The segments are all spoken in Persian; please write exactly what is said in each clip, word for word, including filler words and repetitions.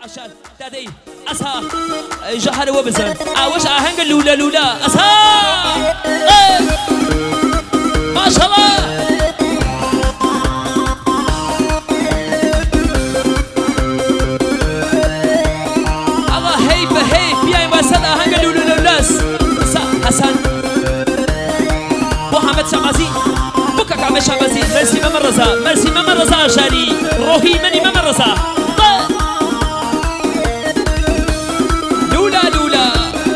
عشان دادي أسا جهر وبزن عاوش أهنج لولا لولا أسا ما شاء الله الله هيب هيب يا مسد أهنج لولا لولاس حسن محمد شمازي بكك عم شمازي مرسي ماما رزا مرسي ماما رزا شاري روحي مني ماما رزا لولا لولا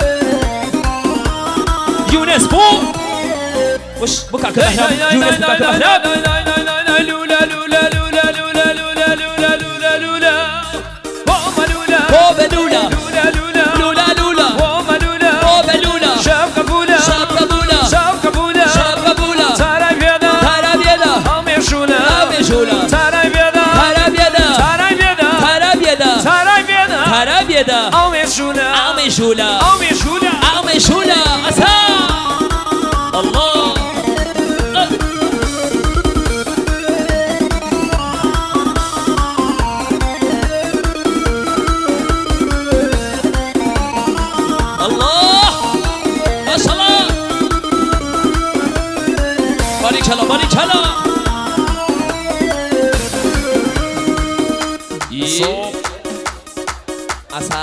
يونس بو وش بكك أهنام يونس بكك أهنام لولا لولا لولا لولا لولا لولا لولا لولا بوما لولا بوما لولا لولا لولا لولا لولا بوما لولا بوما لولا شاب قبولا شاب قبولا شاب قبولا شاب قبولا ترى بيدا ترى بيدا أمي شولا أمي شولا ترى بيدا ترى بيدا ترى بيدا ترى بيدا ترى بيدا ترى بيدا أمي شولا أمي شولا أمي شولا أمي شولا أسا الله چلا باری چلا صوب اسا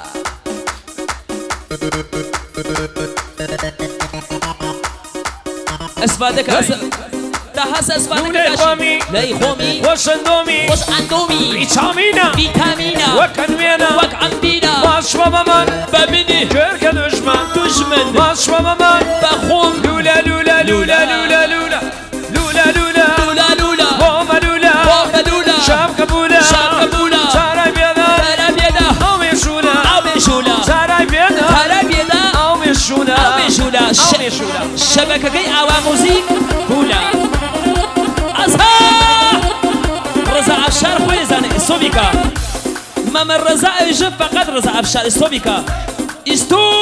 اسفادك ده هس اسفادك داشي لا خومي وش اندومي وش اندومي فيتامينا فيتامينا وكنوينا وكعندينا ماشوا مامان ببني كرك دشمن دشمن ماشوا مامان بخوم لولا لولا لولا لولا لولا لولا لولا لولا لولا بوما لولا بوما لولا شاب قبولا شاب قبولا ترى بيدا ترى بيدا أمي شولا أمي شولا ترى بيدا ترى بيدا أمي شولا أمي شولا أمي شولا شبكة كي أوا موسيقى كولا أصها رزا أفشار خوي زاني صوبيكا ماما رزا يجب فقط رزا أفشار صوبيكا استو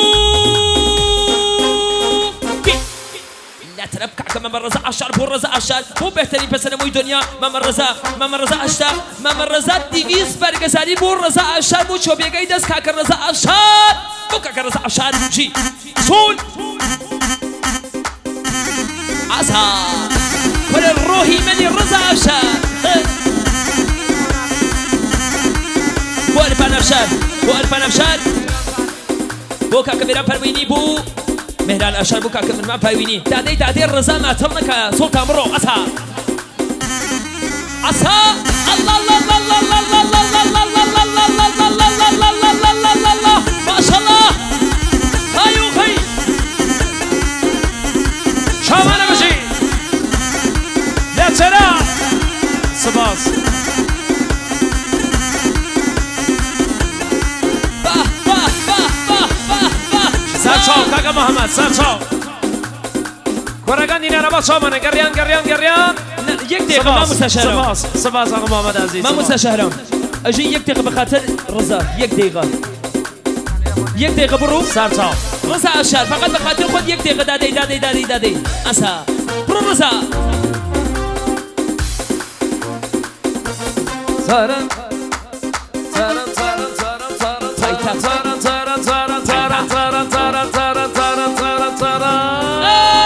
تربكع ماما رزا أفشار بو رزا أفشار بو بهترين پسر موی دنیا ماما رزا ماما رزا أشتا ماما رزا دیویس برگزاری بو رزا أفشار بو چو بیگی دست کاکر رزا أفشار بو کاکر رزا أفشار جی سول عزها كل الروحي مني رزا أفشار بو ألفان أفشار بو ألفان أفشار بو كاكر بيرا پرويني بو مهران أشار بوكا كمن ما باويني دادي دادي الرزا ما تلنك سلطان مرو أسا أسا الله الله الله الله الله الله الله الله الله الله الله الله الله الله الله الله ما شاء الله هايو خي شامانا بشي لا ترى سباس باه باه باه باه باه باه ساتشو كاكا محمد ساتشو كورغان دينا ربا شامانا قريان قريان قريان يك دقيقة ما مستشهرهم سباس سباس أخو محمد عزيز ما مستشهرهم أجي يك دقيقة بخاطر رزا يك دقيقة يك دقيقة برو ساتشو رزا أشار فقط بخاطر خود يك دقيقة دادي دادي دادي دادي أسا برو رزا تارن تارن تارن تارن تارن تارن تارن تارن تارن تارن تارن تارن تارن تارن تارن تارن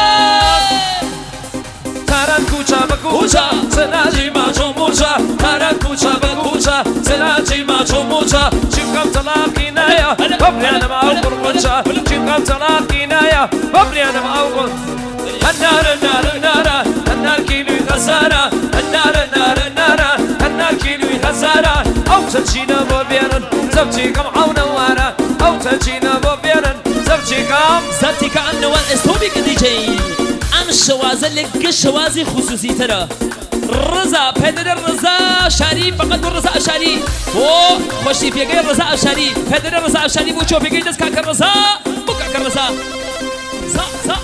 تارن کوچا به کوچا سناجی ما چوموچا تارن کوچا به کوچا سناجی ما چوموچا چیکم طلاقی نیا ببریانم آوگل کوچا چیکم طلاقی نیا ببریانم آوگل النار النار النار النار كيلو خسارة النار النار النار النار كيلو خسارة أو تجينا بوبيرن زوجيكم عون وارا أو تجينا بوبيرن زوجيكم زتي كأنه والاستوبي كدي جاي أم شوازة لك شوازي خصوصي ترى رزا پدر رزا شاری فقط بو رزا شاری او خوشی پیگه رزا شاری پدر رزا شاری بو چو پیگه دست کاکر رزا بو کاکر رزا زا زا